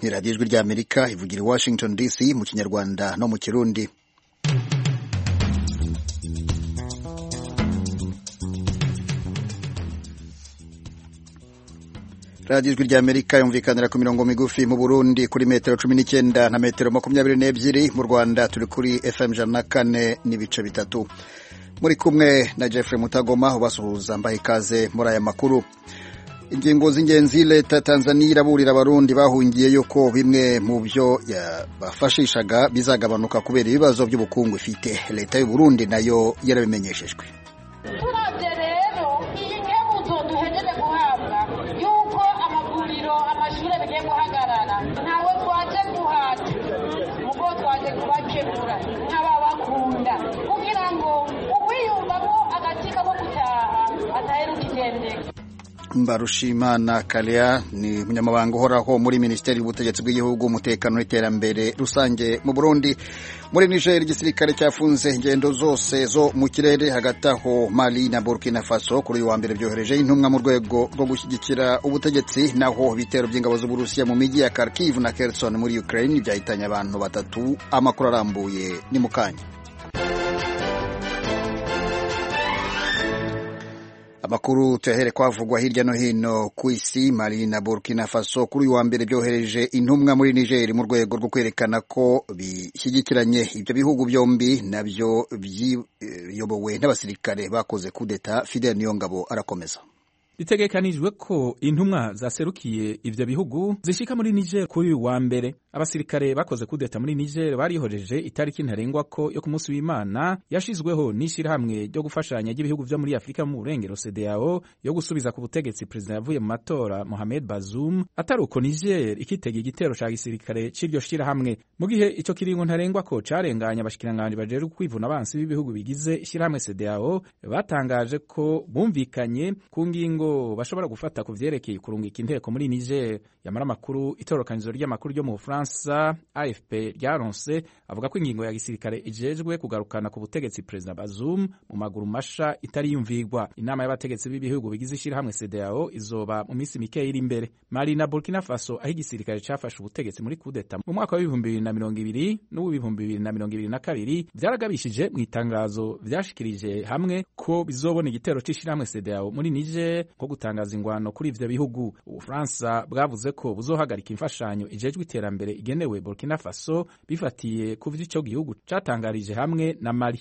ni radiyo ijwi ry'Amerika ivugira i Washington DC mu Kinyarwanda no mu Kirundi. radiyo ijwi ry'Amerika yumvikanira ku mirongo migufi mu Burundi kuri metero 19 na metero 22, mu Rwanda turi kuri FM 104.3. muri kumwe na Jeffrey Mutagoma ubasuhuza mbaye ikaze muri aya makuru. Ingingo z'ingenzi leta ya Tanzania iraburira abarundi bahungiyeyo ko bimwe mu byo bafashishaga bizagabanuka kubera ibibazo by'ubukungu ifite. Leta y'u Burundi nayo yarabimenyeshejwe. Turavye rero iyi nkebuzo duhejeje guhabwa yuko amavuriro amashure bigiye guhagarara, ntawe twaje guhata mugo twaje kubakebura nk'ababakunda kugira ngo uwiyumvamo agatika ko gutaha ataheruka igendeka. Mbarushimana Kalea ni umunyamabanga uhoraho muri Minisiteri y'Ubutegetsi bw'Igihugu, umutekano n'iterambere rusange mu Burundi. Muri Niger igisirikare cyafunze ingendo zose zo mu kirere hagati aho Mali na Burkina Faso kuri uyu wa mbere byohereje intumwa mu rwego rwo gushyigikira ubutegetsi, naho ibitero by'ingabo z'Uburusiya mu miji ya Kharkiv na Kherson muri Ukraine byahitanye abantu 3. Amakuru arambuye ni mukanya. Amakuru tuyahere kwavugwa hirya no hino ku isi. Mali na Burkina Faso kuri uyu wa mbere byohereje intumwa muri Niger mu rwego rwo kwerekana ko bishyigikiranye. Ibyo bihugu byombi nabyo byiyobowe n'abasirikare bakoze kudeta. Fidel Niyongabo arakomeza. Bitegekanijwe ko intumwa zaserukiye ivyo bihugu zishika muri Niger kuri uyu wa mbere. Abasirikare bakoze kudeta muri Niger barihoreje itariki ntarengwa ko yo ku munsi w'Imana yashizweho n'ishirahamwe ryo gufashanya ry'ibihugu vyo muri Afrika mu burengero CEDEAO yo gusubiza ku butegetsi president yavuye mu matora Mohamed Bazoum. Ataruko Niger ikitega igitero ca gisirikare c'iryo shirahamwe mu gihe ico kiringo ntarengwa ko carenganya abashikiranganje bajeje kwivuna abansi b'ibihugu bigize ishirahamwe CEDEAO batangaje ko bumvikanye ku ngingo bashobora gufata ku vyerekeye kurungika inteko muri Niger. Yamara makuru itorokanizo ry'amakuru ryo mu Fransa AFP ryaronse avuga ko ingingo ya gisirikare ijejwe kugarukana ku butegetsi president Bazoum mu maguru masha itari yumvigwa. Inama y'abategetsi b'ibihugu bigize ishirahamwe CEDEAO izoba mu minsi mike iri imbere. Mali na Burkina Faso aho igisirikare cafashe ubutegetsi muri kudeta mu mwaka wa 2020 n'ubu 2022 vyaragabishije mu itangazo vyashikirije hamwe ko bizobona igitero c'ishirahamwe CEDEAO muri Niger ko gutangaza ingwano kuri ivyo bihugu. Ubufaransa bwavuze ko buzohagarika imfashanyo ijejwe iterambere igenewe Burkina Faso bifatiye ku vy'ico gihugu catangarije hamwe na Mali.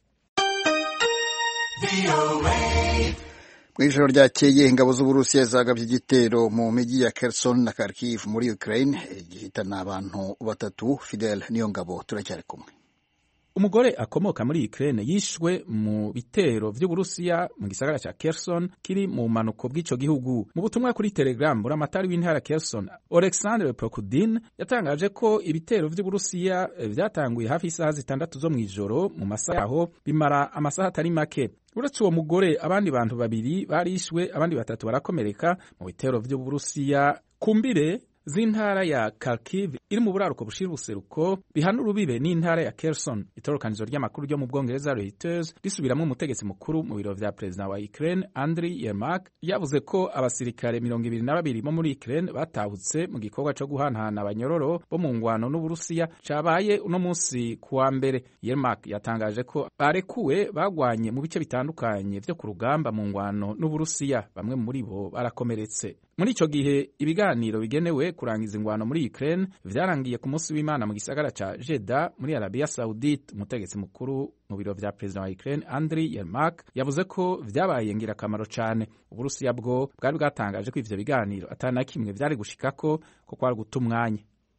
Mw'ijoro ryakeye ingabo z'Uburusiya zagabye igitero mu miji ya Kherson na Kharkiv muri Ukraine gihitana abantu 3. Fidel Niyongabo turacyari kumwe. Umugore akomoka muri Ukraine yishwe mu bitero vy'Uburusiya mu gisagara ca Kherson kiri mu manuko bw'ico gihugu. Mu butumwa kuri Telegram buramatari w'intara Kherson Oleksandr Prokudin yatangaje ko ibitero vy'Uburusiya vyatanguye hafi isaha 6 zo mw'ijoro mu masaha yaho bimara amasaha atari make. Uretse uwo mugore abandi bantu 2 barishwe, abandi 3 barakomereka mu bitero vy'Uburusiya kumbire z'intara ya Kharkiv iri mu buraruko bushira ubuseruko bihana urubibe n'intara ya Kherson. Itorokanizo ry'amakuru ryo mu Bwongereza Reuters risubiramwo umutegetsi mukuru mu biro vya president wa Ukraine Andriy Yermak yavuze ko abasirikare 22 bo muri Ukraine batahutse mu gikorwa co guhanahana abanyororo bo mu ngwano n'Uburusiya cabaye uno munsi kuwa mbere. Yermak yatangaje ko barekuwe bagwanye mu bice bitandukanye vyo ku rugamba mu ngwano n'Uburusiya, bamwe muri bo barakomeretse. Muri ico gihe ibiganiro bigenewe kurangiza ingwano muri Ukraine vyarangiye ku munsi w'Imana mu gisagara ca Jeddah muri Arabia Saudite. Umutegetsi mukuru mu biro vya president wa Ukraine Andriy Yermak yavuze ko vyabaye ngirakamaro cane. Uburusiya bwo bwari bwatangaje ko ivyo biganiro atana kimwe vyari gushikako ko kwari guta umwanya.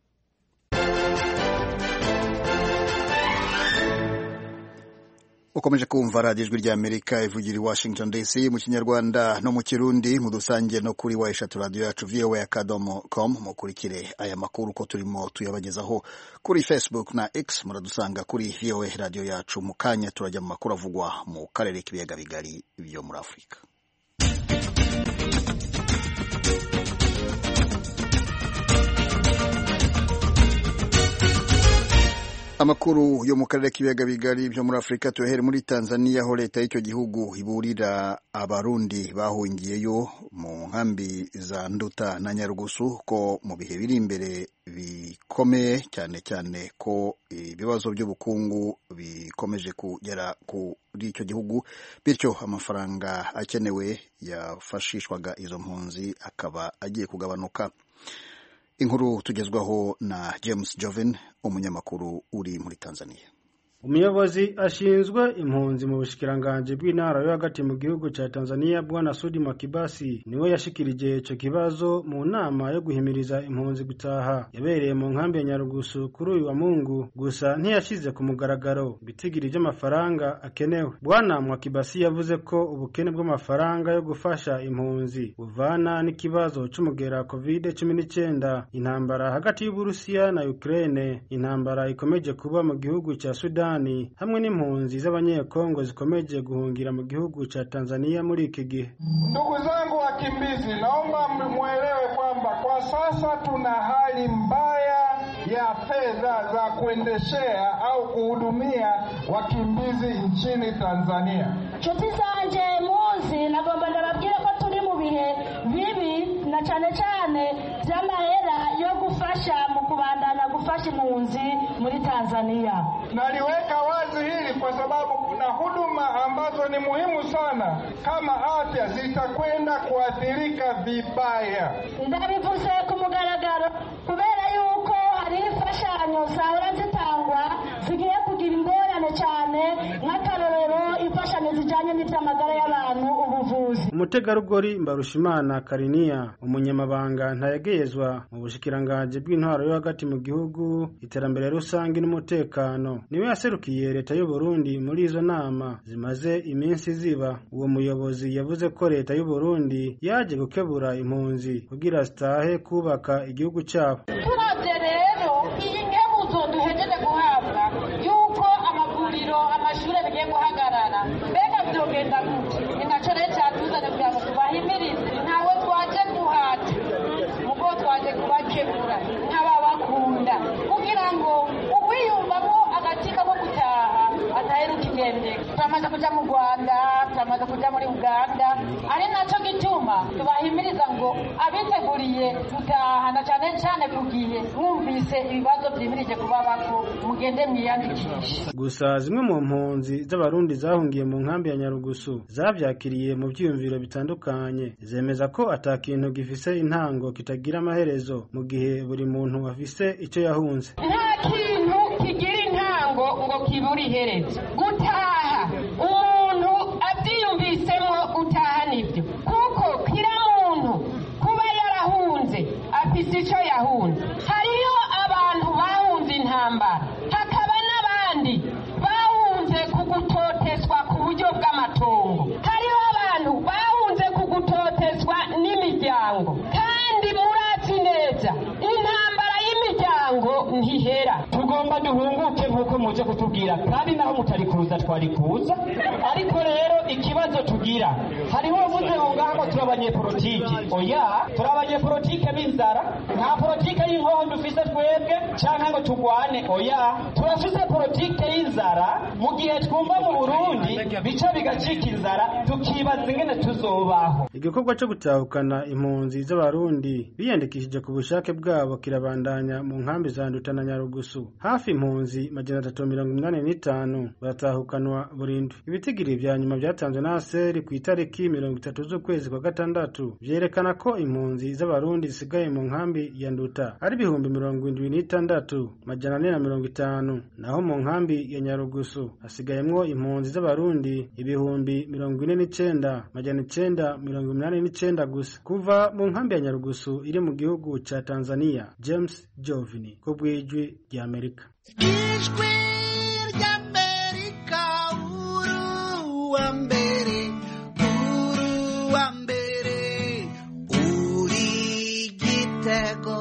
Ukomeje kumva radiyo ijwi ry'Amerika ivugira i Washington DC mu Kinyarwanda no mu Kirundi, mu dusange no kuri wa radio yacu voa.com. mukurikire aya makuru ko turimo tuyabagezaho kuri Facebook na X, muradusanga kuri VOA radio yacu. Mu kanya turajya mu makuru avugwa mu karere k'ibiyaga bigari byo muri Afrika. Amakuru yo mu karere k'ibiyaga bigari byo muri Afrika tuhere muri Tanzania aho leta y'icyo gihugu iburira abarundi bahungiyeyo mu nkambi za Nduta na Nyarugusu ko mu bihe biri imbere bikomeye cyane cyane ko ibibazo by'ubukungu bikomeje kugera kuri icyo gihugu bityo amafaranga akenewe yafashishwaga izo mpunzi akaba agiye kugabanuka. Inkuru tugezwaho na James Joven, umunyamakuru uri muri Tanzania. Umuyobozi ashinzwe impunzi mu bushikiranganje bw'intara yo hagati mu gihugu ca Tanzania Bwana Sudi Makibasi niwe yashikirije ico kibazo mu nama yo guhimiriza impunzi gutaha yabereye mu nkambi ya Nyarugusu kuri uyu wa Mungu, gusa ntiyashize ku mugaragaro bitigiri by'amafaranga akenewe. Bwana Makibasi yavuze ko ubukene bw'amafaranga yo gufasha impunzi buvana n'ikibazo c'umugera COVID-19, intambara hagati y'Uburusiya na Ukraine, intambara ikomeje kuba mu gihugu ca Sudan hamwe n'impunzi z'abanyekongo zikomeje guhungira mu gihugu cha Tanzania muri iki gihe. Ndugu zangu wakimbizi, naomba muelewe kwamba kwa sasa tuna hali mbaya ya fedha za kuendeshea au kuhudumia wakimbizi nchini Tanzania. Nshuti zanje muzi nagomba ndababwira ko turi mu bihe bibi na cyane cyane by'amahera yo gufasha mu kubandana gufasha impunzi muri Tanzania. Naliweka wazi hili kwa sababu kuna huduma ambazo ni muhimu sana kama afya zitakwenda kuathirika vibaya. Ndabivuze ku mugaragaro kubera yuko hari imfashanyo zahora zitangwa zigiye kugira ingorane cyane nk'akarorero imfashanyo zijanye n'iby'amagara y'abantu, ubuvuzi. Umutegarugori Mbarushimana Kariniya, umunyamabanga ntayegezwa mu bushikiranganje bw'intwaro yo hagati mu gihugu, iterambere rusange n'umutekano, niwe yaserukiye leta y'u Burundi muri izo nama zimaze iminsi ziba. Uwo muyobozi yavuze ko leta y'u Burundi yaje gukebura impunzi kugira zitahe kubaka igihugu cyabo. Turavye rero iyi nkebuzo duhejeje guhabwa yuko amavuriro amashure bigiye guhagarara, mbega vyogenda gute? Ninaco rero cyatuzanye kugira ngo tubahimirize, ntawe twaje guhata mugo twaje kubakebura nk'ababakunda kugira ngo uwiyumvamo agatika ko gutaha ataheruka igendeka. Turamaze kuja mu Rwanda, turamaze kuja muri Uganda, ari naco gituma tubahimiriza ngo abiteguriye gutaha na cyane cyane kugiye mwumvise ibibazo byimirije kuba bako mugende mwiyandikisha. Gusa zimwe mu mpunzi z'abarundi zahungiye mu nkambi ya Nyarugusu zavyakiriye mu byiyumviro bitandukanye, zemeza ko atakintu gifise intango kitagira amaherezo mu gihe buri muntu afise icyo yahunze. Nta kintu kigira intango ngo kiburi iherezo. Gutaha umuntu abyiyumvisemo gutaha nibyo, kuko kira muntu kuba yarahunze afise icyo yahunze. Hariyo abantu bahunze intambara, hakaba n'abandi bahunze kugutoteswa ku buryo bw'amatongo, hariho abantu bahunze kugutoteswa n'imiryango, kandi murazi neza intambara y'imiryango ntihera. Tugomba duhunguke nk'uko muje kutubwira, kandi naho mutari kuza twari kuza. Ariko rero ikibazo tugira, hariho uvuze ngaho turi abanyepolitiki. Oya, turi abanyepolitike b'inzara, nta politike y'inkondo dufise twebwe canke ngo tugwane. Oya, turafise politike y'inzara. Mu gihe twumva mu Burundi bica bigacika inzara, tukibaza ingene tuzobaho. Igikorwa cyo gutahukana impunzi z'abarundi biyandikishije ku bushake bwabo kirabandanya mu nkambi za Nduta na Nyarugusu. Hafi impunzi 385 batahukanwa burundu. Ibitigiri vya nyuma byatanzwe na ASER ku itariki 30 z'ukwezi kwa gatandatu vyerekana ko impunzi z'abarundi zisigaye mu nkambi ya Nduta ari 76,450, naho mu nkambi ya Nyarugusu hasigayemwo impunzi z'abarundi 49,989 gusa. Kuva mu nkambi ya Nyarugusu iri mu gihugu ca Tanzania, James Jovini ku bw'ijwi rya Amerika. Ijwi ry'Amerika, uruwa mbere, uri igitego.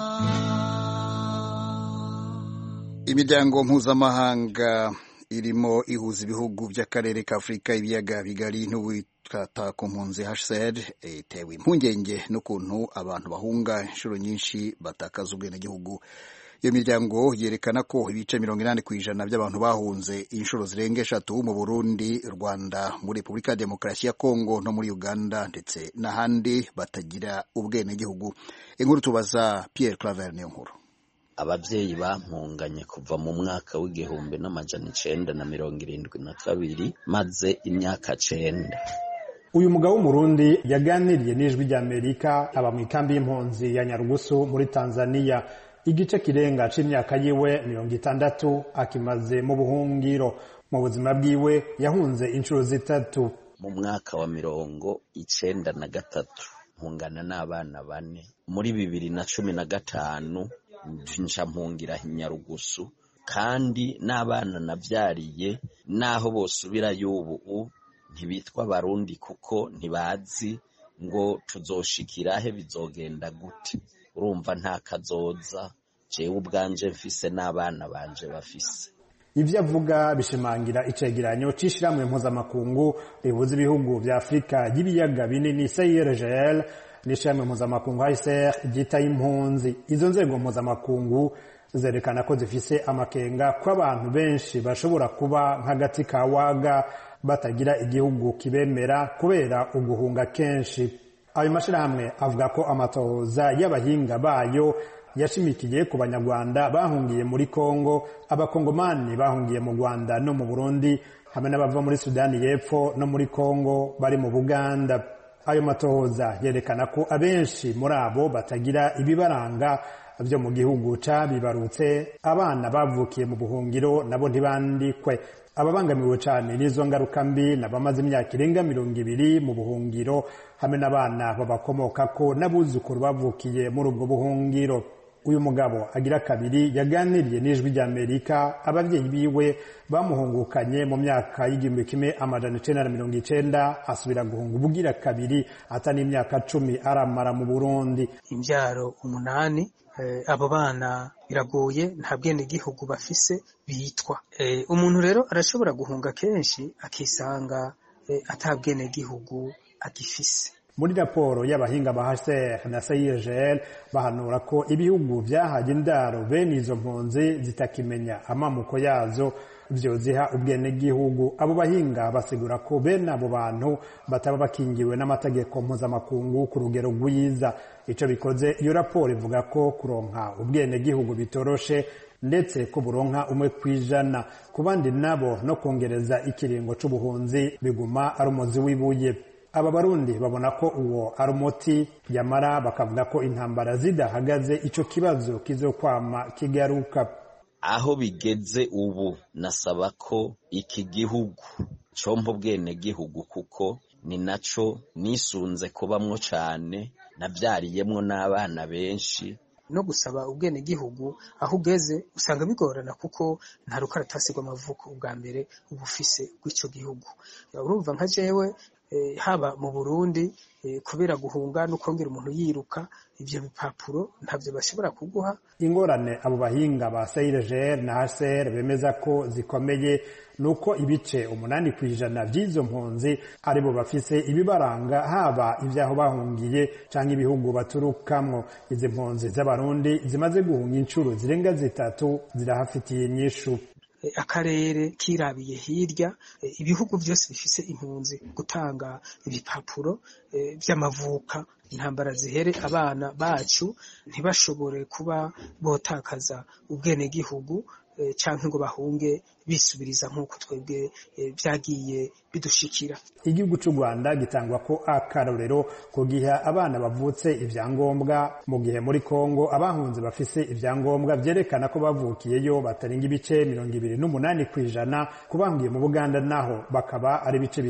Imiryango mpuzamahanga irimo ihuza ibihugu by'akarere ka Afrika ibiyaga bigari n'uwitwata ku mpunzi HCR itewe impungenge n'ukuntu abantu bahunga inshuro nyinshi batakaza ubwenegihugu. iyo miryango yerekana ko ibice 80% by'abantu bahunze inshuro zirenga 3 mu Burundi, Rwanda, muri Repubulika ya Demokarasi ya Kongo no muri Uganda ndetse n'ahandi batagira ubwenegihugu. Inkuru tubaza Pierre Claver niyo nkuru. Abavyeyi bampunganye kuva mu mwaka w'igihumbi n'amajana 972 maze imyaka 9. Uyu mugabo w'umurundi yaganiriye n'ijwi ry'Amerika aba mu ikambi y'impunzi ya Nyarugusu muri Tanzania. Igice kirenga c'imyaka yiwe 60 akimaze mu buhungiro. Mu buzima bwiwe yahunze inshuro 3. Mu mwaka wa 1993 mpungana n'abana 4. Muri 2015 nja mpungira Nyarugusu, kandi n'abana navyariye naho bosubira y'ubu ntibitwa Barundi kuko ntibazi ngo tuzoshikirahe bizogenda gute. Urumva nta kazoza jewe ubwanje mfise n'abana banje bafise. Ivyo avuga bishimangira icegeranyo c'ishiramwe mpuzamakungu rihuza ibihugu vya Afrika y'ibiyaga binini CIRGL n'ishiramwe mpuzamakungu HCR ryita impunzi. Izo nzego mpuzamakungu zerekana ko zifise amakenga ko abantu benshi bashobora kuba nk'agati ka waga batagira igihugu kibemera kubera uguhunga kenshi. Ayo mashirahamwe avuga ko amatohoza y'abahinga bayo yashimikiye ku banyarwanda bahungiye muri Kongo, abakongomani bahungiye mu Rwanda no mu Burundi, hamwe n'abava muri Sudani y'Epfo no muri Kongo bari mu Buganda. Ayo matohoza yerekana ko abenshi muri abo batagira ibibaranga vyo mu gihugu cabibarutse, abana bavukiye mu buhungiro nabo ntibandikwe. Ababangamiwe cyane n'izo ngaruka mbi n'abamaze imyaka irenga 200 mu buhungiro, hamwe n'abana babakomokako n'abuzukuru bavukiye muri ubwo buhungiro. Uyu mugabo agira kabiri yaganiriye n'ijwi ry'Amerika abavyeyi biwe bamuhungukanye mu myaka y'igihumbi kimwe amajana 1990 asubira guhunga ubugira kabiri atani imyaka 10 aramara mu Burundi. Imbyaro 8, abo bana biragoye nta bwene gihugu bafise bitwa. Umuntu rero arashobora guhunga kenshi akisanga atabwene gihugu agifise. Muri raporo y'abahinga ba HCR na CIRGL bahanura ko ibihugu vyahaje indaro bene izo mpunzi zitakimenya amamuko yazo vyoziha ubwene gihugu. Abo bahinga basigura ko bene abo bantu bataba bakingiwe n'amategeko mpuzamakungu ku rugero rwiza. Ico bikoze iyo raporo ivuga ko kuronka ubwene gihugu bitoroshe, ndetse ko buronka 1% ku bandi nabo no kongereza ikiringo c'ubuhunzi biguma ari umuzi w'ibuye. Aba Barundi babona ko uwo ari umuti, yamara bakavuga ko intambara zidahagaze ico kibazo kizokwama kigaruka. Aho bigeze ubu nasaba ko iki gihugu compo bwene gihugu kuko ni naco nisunze kubamwo cane, navyariyemwo n'abana benshi. No gusaba ubwene gihugu aho ugeze usanga bigorana kuko nta rukaratasi rw'amavuko ubwa mbere ubufise rw'ico gihugu. Urumva nka jewe haba mu Burundi kubera guhunga no kongera umuntu yiruka, ivyo bipapuro ntavyo bashobora kuguha. Ingorane abo bahinga ba CIRGL na HCR bemeza ko zikomeye nuko ibice 8% vy'izo mpunzi aribo bafise ibibaranga, haba ivyaho bahungiye canke ibihugu baturukamwo. Izi mpunzi z'abarundi zimaze guhunga inshuro zirenga 3 zirahafitiye inyishu. Akarere kirabiye hirya, ibihugu byose bifise impunzi gutanga ibipapuro vy'amavuka, intambara zihere abana bacu ntibashobore kuba botakaza ubwene gihugu canke ngo bahunge bisubiriza nk'uko twebwe vyagiye bidushikira. Igihugu c'u Rwanda gitangwa ko akarorero ko giha abana bavutse ivyangombwa, mu gihe muri Kongo abahunze bafise ivyangombwa vyerekana ko bavukiyeyo batarenga ibice 28%, kubahungiye mu Buganda naho bakaba ari ibice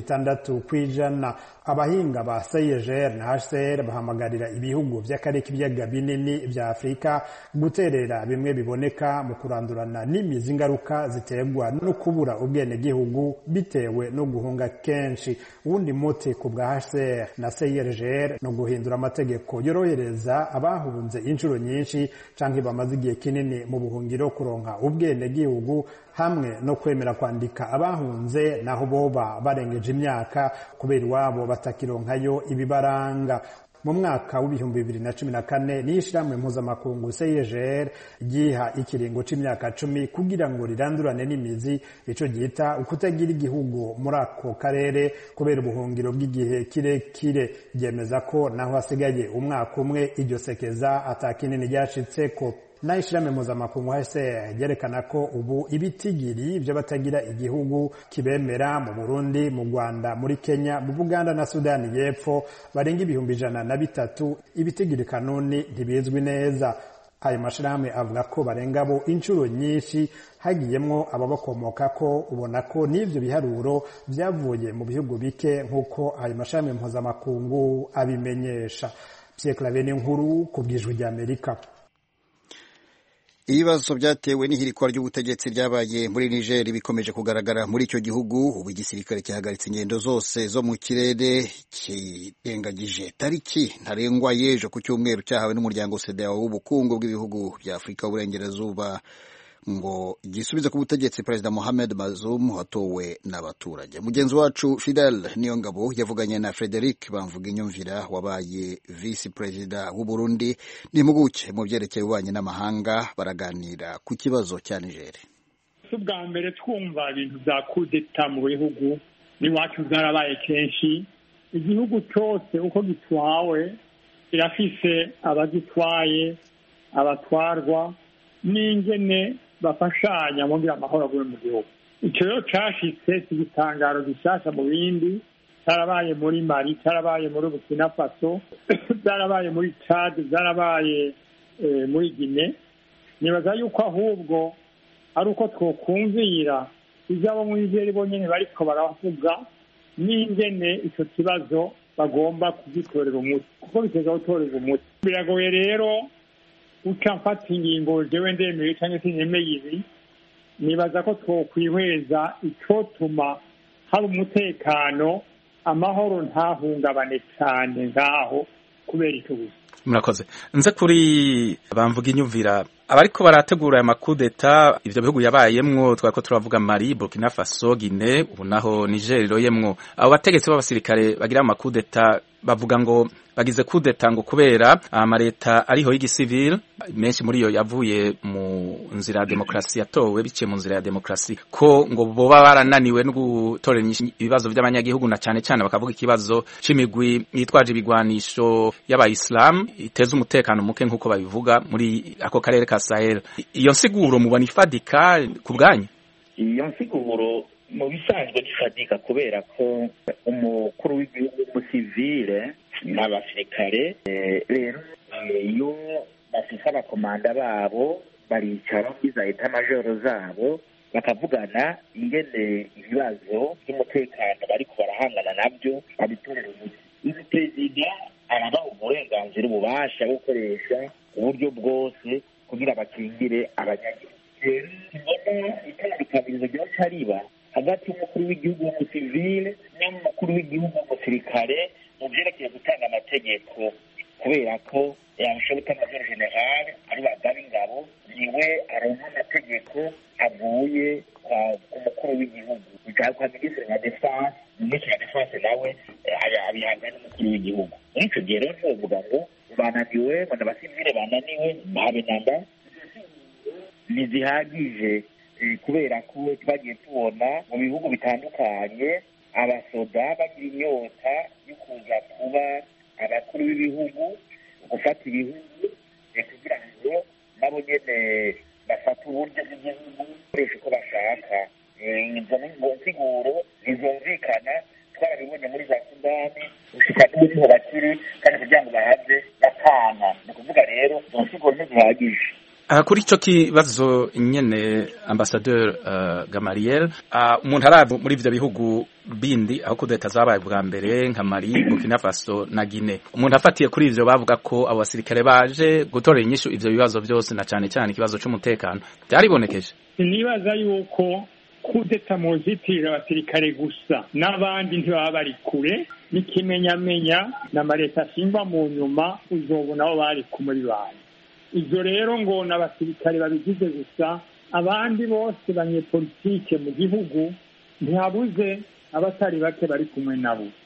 6%. Abahinga ba CIRGL na HCR bahamagarira ibihugu vy'akarere k'ibiyaga binini vya Afrika guterera bimwe biboneka mu kurandurana n'imizi ingaruka ziterwa no kubura ubwene gihugu bitewe no guhunga kenshi. Uwundi muti ku bwa HCR na CIRGL no guhindura amategeko yorohereza abahunze inshuro nyinshi canke bamaze igihe kinini mu buhungiro kuronka ubwene gihugu, hamwe no kwemera kwandika abahunze naho boba barengeje imyaka kubera iwabo batakironkayo ibibaranga. mu mwaka w'ibihumbi 2014 n'ishirahamwe mpuzamakungu CIGR giha ikiringo c'imyaka 10 kugira ngo rirandurane n'imizi ico gita ukutagira igihugu muri ako karere kubera ubuhungiro bw'igihe kirekire. Ryemeza ko naho hasigaye umwaka umwe iryo sekeza atakinini ryashitseko. N'ishirahamwe mpuzamakungu HCR ryerekana ko ubu ibitigiri vy'abatagira igihugu kibemera mu Burundi, mu Rwanda, muri Kenya, mu Buganda na Sudani y'Epfo barenga 103. Ibitigiri kanuni ntibizwi neza. Ayo mashirahamwe avuga ko barenga bo incuro nyinshi hagiyemwo ababakomoka ko ubona ko n'ivyo biharuro vyavuye mu bihugu bike nk'uko ayo mashirahamwe mpuzamakungu abimenyesha. Pierre Claver Nkuru ku bw'Ijwi ry'Amerika. Ibibazo byatewe n'ihirikwa ry'ubutegetsi ryabaye muri Niger bikomeje kugaragara muri icyo gihugu. Ubu igisirikare cyahagaritse ingendo zose zo mu kirere kirengagije tariki ntarengwa y'ejo ku cyumweru cyahawe n'umuryango CEDEAO w'ubukungu bw'ibihugu bya Afurika y'Uburengerazuba ngo gisubize ku butegetsi Perezida Mohamed Bazoum watowe n'abaturage. Mugenzi wacu Fidel Niyongabo yavuganye na Frederic Bamvuginyumvira wabaye Vice President w'u Burundi n'impuguke mu byerekeye ububanyi n'amahanga, baraganira ku kibazo cya Niger. Ubwa mbere twumva ibintu bya coup d'etat mu bihugu n'iwacu byarabaye kenshi. Igihugu cyose uko gitwawe kirafise abagitwaye, abatwarwa n'ingene bafashanya mu ngira amahoro avuye mu gihugu. Icyo rero cashitse igitangaro gishasha mu bindi, cyarabaye muri Mali, cyarabaye muri Burkina Faso, cyarabaye muri Chad, cyarabaye muri Guinea. Nibaza yuko ahubwo ari uko twokumvira ibyabo muri Niger bonyene bariko baravuga n'ingene icyo kibazo bagomba kugitorera umuti, kuko biteza gutorera umuti. Biragoye rero uca mfata ingingo jewe ndemeye cyangwa se nemeye ibi. Nibaza ko twokwihweza icotuma hari umutekano, amahoro ntahungabane cyane ngaho kubera icyo gusa. Murakoze. Nze kuri Bamvuginyumvira, abariko barategura aya makudeta ivyo bihugu yabayemwo, twako turavuga Mali, Burkina Faso, Guinea, ubu naho Niger iroyemwo. Abo bategetsi b'abasirikare bagira amakudeta bavuga ngo bagize kudeta ngo kubera amareta ariho y'igisivile menshi muri yo yavuye mu nzira ya demokrasi, yatowe biciye mu nzira ya demokrasi, ko ngo boba barananiwe no gutorera ibibazo by'abanyagihugu, na cyane cyane bakavuga ikibazo c'imigwi yitwaje ibigwanisho y'abayislam iteza umutekano muke nk'uko babivuga muri ako karere ka Sahel. Iyo nsiguro mubona ifadika ku bwanyu? Iyo nsiguro mu bisanzwe gifadika kubera ko umukuru w'igihugu umusivile n'abasirikare rero iyo bafise abakomanda babo baricara iza eta majoro zabo bakavugana ingene ibibazo by'umutekano bariko barahangana nabyo babitorera umuti. Uyu perezida arabaha uburenganzira ububasha bwo gukoresha uburyo bwose kugira bakingire abanyagihugu. Rero mbona itandukanyirizo ryoca riba hagati y'umukuru w'igihugu w'umusivile n'umukuru w'igihugu w'umusirikare mu byerekeye gutanga amategeko, kubera ko yabishobora amajoro general ari bagaba ingabo niwe aronka amategeko avuye ku mukuru w'igihugu bijya kwa minisitiri wa defense, minisitiri wa defense nawe abihabwa n'umukuru w'igihugu. Muri icyo gihe rero tuvuga ngo bananiwe, ngo n'abasivile bananiwe, ntabe namba ntizihagije, kubera ko twagiye tubona mu bihugu bitandukanye abasoda bagira inyota yo kuza kuba abakuru b'ibihugu, gufata ibihugu kugira ngo nabo nyene bafata uburyo bw'igihugu koresha uko bashaka. Izo nsiguro ntizumvikana, twarabibonye muri za Sudani gushika n'ubu bakiri kandi kugira ngo bahave batana. Ni ukuvuga rero izo nsiguro ntizihagije. Kuri ico kibazo nyene Ambassadeur Gamaliel, umuntu arabu muri ivyo bihugu bindi aho kudeta zabaye bwa mbere nka Mali, Burkina Faso na Guinea, umuntu afatiye kuri ivyo bavuga ko abo basirikare baje gutorera inyishu ivyo bibazo byose, na cyane cyane ikibazo c'umutekano byaribonekeje. Nibaza yuko kudeta muzitira abasirikare gusa n'abandi ntibaba bari kure, n'ikimenyamenya na mareta simba mu nyuma uzobona aho bari kumuri bandi. Izo rero ngo n'abasirikare babigize gusa, abandi bose banyepolitike mu gihugu ntihabuze abatari bake bari kumwe nabo.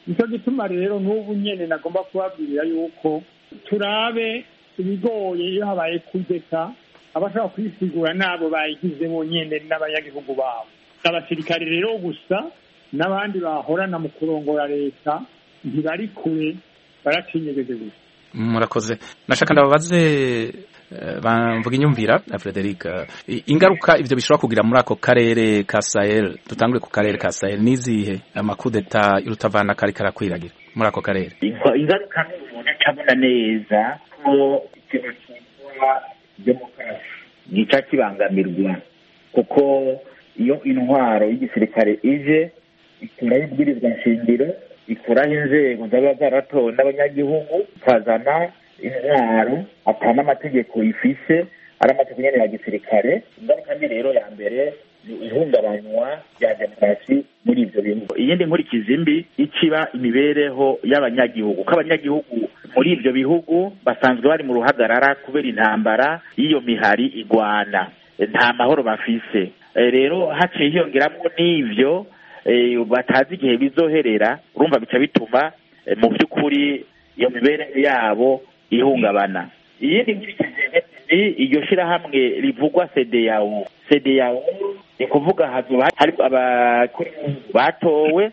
nicyo gituma rero n'ubu nyene nagomba kubabwira yuko turabe ibigoye iyo habaye kudeta abashobora kwisigura n'abo bayigize bonyene n'abanyagihugu babo. Abasirikare rero gusa n'abandi bahorana mu kurongora leta ntibari kure, baracinyegeze gusa. Murakoze. Nashaka ndababaze bamvuga inyumvira Frederic, ingaruka ivyo bishobora kugira muri ako karere ka Sahel, dutangure ku karere ka Sahel, nizihe amakudeta irutavana kari karakwiragira muri ako karere? Ingaruka n'umuntu acabona neza ko ikintu cyitwa demokarasi gica kibangamirwa, kuko iyo intwaro y'igisirikare ije ikuraho ibwirizwa nshingiro, ikuraho inzego zaba zaratowe n'abanyagihugu, ikazana intwaro atana amategeko ifise, ari amategeko nyene ya gisirikare. Ingaruka ni rero ya mbere ni ihungabanywa rya demokarasi muri ivyo bihugu. Iyindi nkurikizi mbi ikiba imibereho y'abanyagihugu, ko abanyagihugu muri ivyo bihugu basanzwe bari mu ruhagarara kubera intambara y'iyo mihari igwana, nta mahoro bafise. Rero haciye hiyongeramwo n'ivyo batazi igihe bizoherera, urumva bica bituma mu by'ukuri iyo mibereho yabo ihungabana. Iyindi nkurikizi ni iryo shirahamwe rivugwa CEDEAO. CEDEAO ni kuvuga hazoba hari abakuru batowe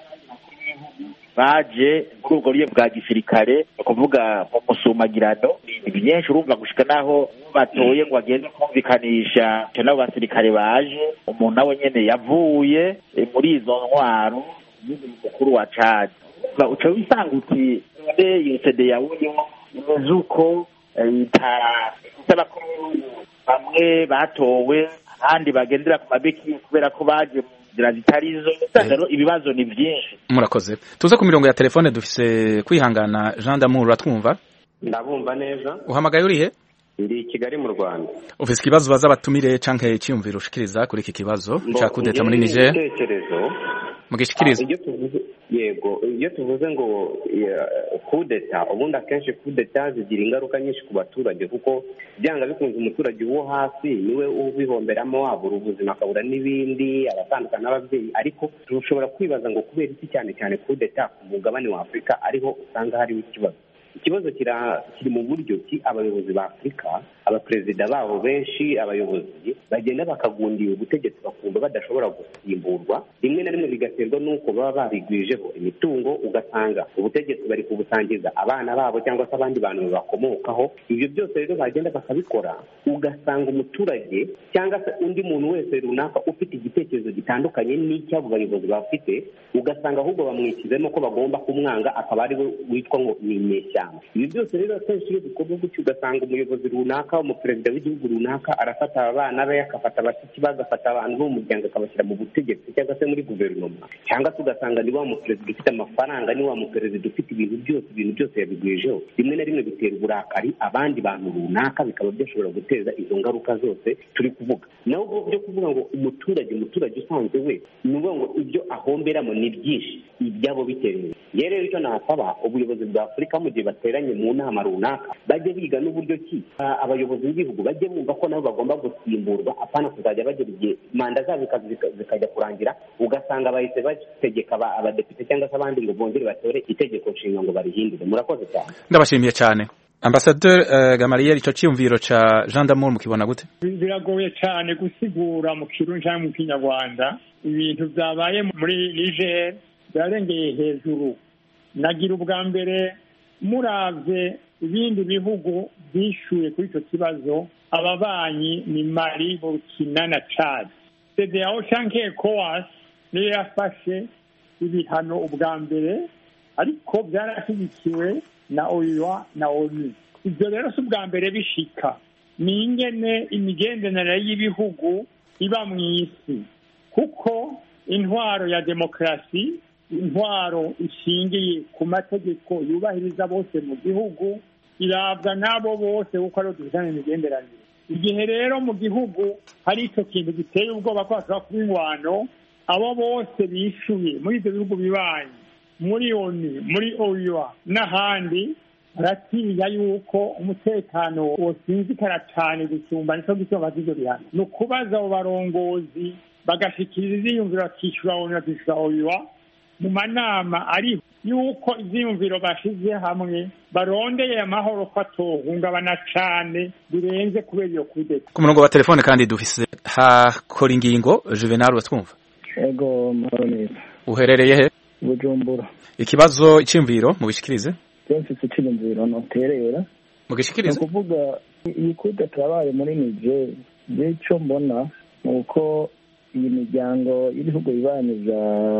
baje muri ubwo buryo bwa gisirikare, kuvuga mu musumagirano byinshi, urumva gushika naho batoye ngo agende kumvikanisha n'abo basirikare baje, umuntu nawe nyene yavuye muri izo ntwaro y'umukuru wa Chad. Uca wisanga uti iyo CEDEAO imeze uko abakuru bamwe batowe abandi bagendera ku mabeki kubera ko baje mu nzira zitarizo. Rero ibibazo ni byinshi. Murakoze. Tuze ku mirongo ya telefone, dufise kwihangana Jean d'Amour, uratwumva? Ndabumva neza. Uhamagaye urihe? Ndi Kigali mu Rwanda. Ufise ikibazo baza batumire canke iciyumviro ushikiriza kuri iki kibazo ca kudeta muri Niger? Mugishikiriza. Yego, iyo tuvuze ngo kudeta, ubundi akenshi kudeta zigira ingaruka nyinshi ku baturage, kuko byanga bikunze umuturage wo hasi niwe ubihomberamo, wabura ubuzima, akabura n'ibindi, abatandukana n'ababyeyi. Ariko dushobora kwibaza ngo kubera iki cyane cyane kudeta ku mugabane wa Afurika ariho usanga hariho ikibazo. Ikibazo kiri mu buryo ki abayobozi ba Afurika, abaperezida babo benshi, abayobozi bagenda bakagundira ubutegetsi bakumva badashobora gusimburwa. Rimwe na rimwe bigaterwa n'uko baba babigwijeho imitungo, ugasanga ubutegetsi bari kubusangiza abana babo cyangwa se abandi bantu bakomokaho. Ibyo byose rero bagenda bakabikora, ugasanga umuturage cyangwa se undi muntu wese runaka ufite igitekerezo gitandukanye n'icy'abo bayobozi bafite, ugasanga ahubwo bamwikizemo ko bagomba kumwanga, akaba ari we witwa ngo ni inyeshyamba. Ibi byose rero akenshi iyo bikorwa gutyo, ugasanga umuyobozi runaka, umuperezida w'igihugu runaka arafata abana be, akafata abashyitsi be, agafata abantu bo mu muryango akabashyira mu butegetsi cyangwa se muri guverinoma, cyangwa se ugasanga ni wa muperezida ufite amafaranga, ni wa muperezida ufite ibintu byose yabigwijeho. Rimwe na rimwe bitera uburakari abandi bantu runaka, bikaba byashobora guteza izo ngaruka zose turi kuvuga. Naho byo kuvuga ngo umuturage usanzwe we ni ukuvuga ngo ibyo ahomberamo ni byinshi, ibyabo bitereye. Rero icyo nasaba ubuyobozi bwa Afurika mu gihe bateranye mu nama runaka, bajye biga n'uburyo ki abayobozi b'igihugu bajye bumva ko nabo bagomba gusimburwa, apana kuzajya bagera igihe manda zabo zikajya kurangira, ugasanga bahise bategeka abadepite cyangwa se abandi ngo bongere batore itegeko nshinga ngo barihindure. Murakoze cyane. Ndabashimiye cyane. Ambassadeur Gamaliel, ico ciyumviro ca Jean d'Amour mukibona gute? Biragoye cyane gusigura mu Kirundi cyangwa mu Kinyarwanda. Ibintu byabaye muri Niger byarengeye hejuru. Nagira ubwa mbere muravye ibindi bihugu bishuye kuri icyo kibazo, ababanyi ni Mali, Burkina na Chad. CEDEAO canke ECOWAS niyo yafashe ibihano ubwa mbere, ariko byarashyigikiwe na OUA na ONU. Ibyo rero si ubwa mbere bishika, ni ingene imigenderanire y'ibihugu iba mu isi, kuko intwaro ya demokarasi, intwaro ishingiye ku mategeko yubahiriza bose mu gihugu, irabwa n'abo bose kuko ariho dufitanye imigenderanire. Igihe rero mu gihugu hari icyo kintu giteye ubwoba ko hashobora kuba ingwano, abo bose bishuye muri ibyo bihugu bibanyi, muri ONU, muri OUA n'ahandi, baratinya yuko umutekano wosinzikara cyane gusumba nicyo gituma bagize bihano. Ni ukubaza abo barongozi bagashikiriza ivyiyumviro bakishura ONU bakishura OUA mu manama ariho, yuko ivyiyumviro bashize hamwe barondeye amahoro ko atohungabana cane birenze kubera iyo kudeta. Ku murongo wa telefone kandi dufise hakora ingingo Juvenal watwumva. Ego Maroneza. Uherereye he? Bujumbura. Ikibazo icimviro mu bishikirize? Jensi icimviro no terera. Mu gishikirize? Kuvuga iyi kudeta yabaye muri Niger, ico mbona nuko iyi miryango y'ibihugu bibaniza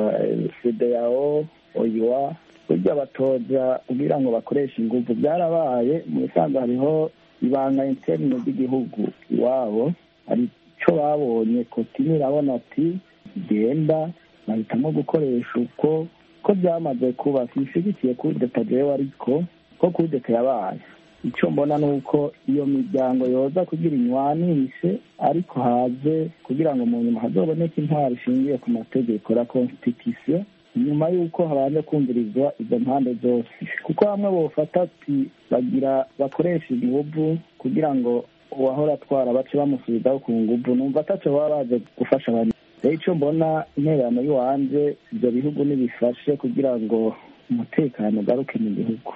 CEDEAO oyiwa burya batoza kugira ngo bakoreshe ingufu byarabaye mu bisanzwe hariho ibanga interne ry'igihugu iwabo ari cyo babonye Kotini irabona ati genda bahitamo gukoresha uko ko byamaze kuba sishigikiye kudeta jewe ariko ko kudeta yabaye icyo mbona nuko iyo miryango yoza kugira inywanishe ariko haze kugira ngo mu nyuma hazoboneke intwaro ishingiye ku mategeko la constitution nyuma y'uko habanje kumvirizwa izo mpande zose kuko bamwe bofata ati bagira bakoresha inguvu kugira ngo uwahora atwara bace bamusubizaho ku nguvu numva ataco baba baje gufasha abantu rero icyo mbona intererano y'iwanje ibyo bihugu nibifashe kugira ngo umutekano ugaruke mu gihugu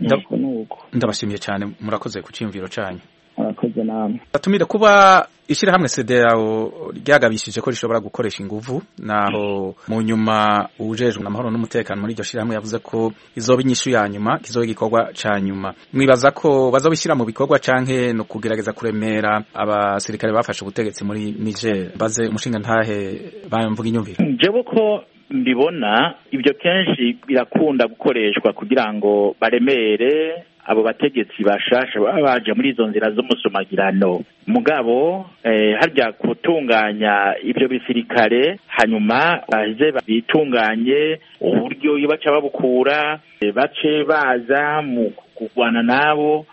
nuko ndabashimiye cyane murakoze ku cyumviro cyanyu. Murakoze namwe. Batumire kuba ishyirahamwe CEDEAO ryagabishije ko rishobora gukoresha inguvu naho mu nyuma ujejwe amahoro n'umutekano muri iryo shyirahamwe yavuze ko izoba inyishu ya nyuma kizoba igikorwa ca nyuma. Mwibaza ko bazobishyira mu bikorwa canke no kugerageza kuremera abasirikare bafashe ubutegetsi muri Niger baze umushinga ntahe bamvuga inyumviro? Jewe ko mbibona ibyo kenshi birakunda gukoreshwa kugira ngo baremere abo bategetsi bashasha baje muri izo nzira z'umusumagirano mugabo harya gutunganya ibyo bisirikare hanyuma baze bitunganye uburyo baca babukura bace baza mu kugwana nabo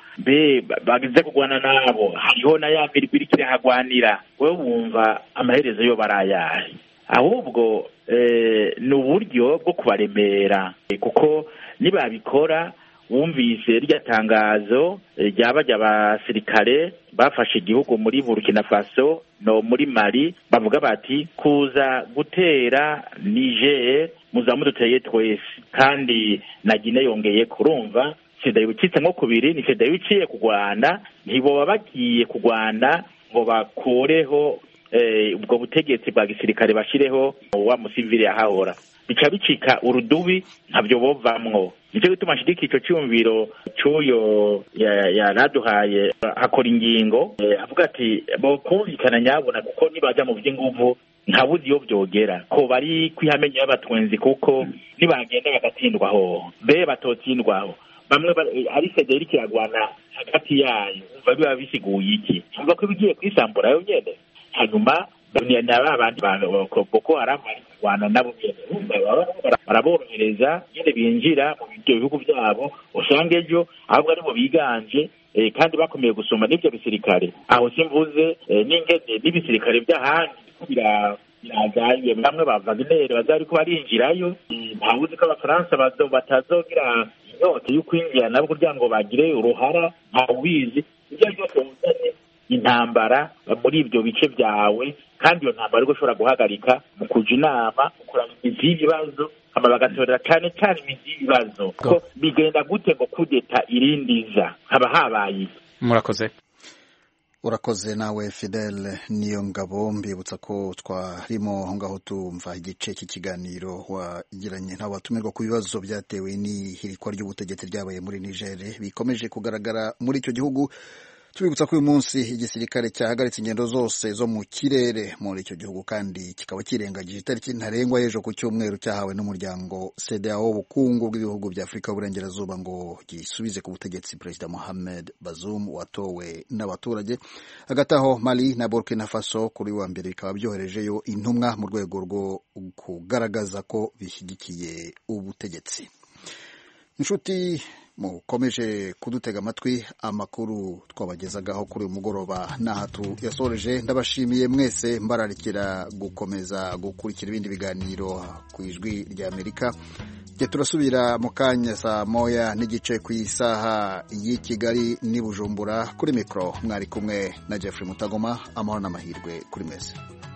bagize kugwana nabo hariho na ya mirwi iriko irahagwanira wewe wumva amaherezo yo barayahe ahubwo ni uburyo bwo kubaremera kuko nibabikora wumvise rya tangazo ryabajya abasirikare bafashe igihugu muri Burkina Faso no muri Mali bavuga bati kuza gutera Niger muzamuduteye twese kandi na Guinea yongeye kurumva CEDEAO icitse nko kubiri ni CEDEAO iciye kugwana ntibo bagiye kugwana ngo bakoreho ubwo butegetsi bwa gisirikare bashireho wa musivile yahahora bica bicika urudubi ntabyo bovamwo nicyo gituma nshidika ico cyumviro cyuyo yaraduhaye hakora ingingo avuga ati bokumvikana nyabona kuko nibaja mu by'inguvu ntabuzi iyo byogera ko bari kwihamenya y'abatwenzi kuko nibagenda bagatsindwaho batotsindwaho bamwe ari CEDEAO kiragwana hagati yayo biba bisiguye iki umva ko bigiye kwisambura yo nyene hanyuma abandi Boko Haram barwana nabo baraborohereza nyine binjira mu bihugu byabo usanga ejo ahubwo aribo biganje kandi bakomeye gusoma n'ibyo bisirikare aho simvuze n'ingene n'ibisirikare by'ahandi birazaye bamwe ba Wagner bazariko barinjirayo ntawuzi ko abafaransa batazogira inyota yo kwinjira nabo kugira ngo bagire uruhara ntawubizi ibyo byose uzanye intambara muri ibyo bice byawe kandi iyo ntambara ariko ushobora guhagarika mu kuja inama ukurana imizi y'ibibazo hama bagatorera cyane cyane imizi y'ibibazo ko bigenda gute ngo kudeta irindiza haba habaye murakoze urakoze nawe Fidel niyo ngabo mbibutsa ko twarimo aho ngaho tumva igice cy'ikiganiro wagiranye n'abatumirwa ku bibazo byatewe n'ihirikwa ry'ubutegetsi ryabaye muri Niger bikomeje kugaragara muri icyo gihugu. Tubibutsa ko uyu munsi igisirikare cyahagaritse ingendo zose zo mu kirere muri icyo gihugu kandi kikaba kirengagije itariki ntarengwa y'ejo ku cyumweru cyahawe n'umuryango CEDEAO w'ubukungu bw'ibihugu bya Afurika y'Uburengerazuba ngo gisubize ku butegetsi Perezida Mohamed Bazoum watowe n'abaturage. Hagati aho Mali na Burkina Faso kuri wa mbere bikaba byoherejeyo intumwa mu rwego rwo kugaragaza ko bishyigikiye ubutegetsi. Inshuti mukomeje kudutega amatwi amakuru twabagezagaho kuri uyu mugoroba n'ahatu yasoreje ndabashimiye mwese mbararikira gukomeza gukurikira ibindi biganiro ku ijwi rya Amerika. Turasubira mu kanya saa moya n'igice ku isaha y'i Kigali n'i Bujumbura. Kuri mikoro mwari kumwe na Jeffrey Mutagoma. Amahoro n'amahirwe kuri mwese.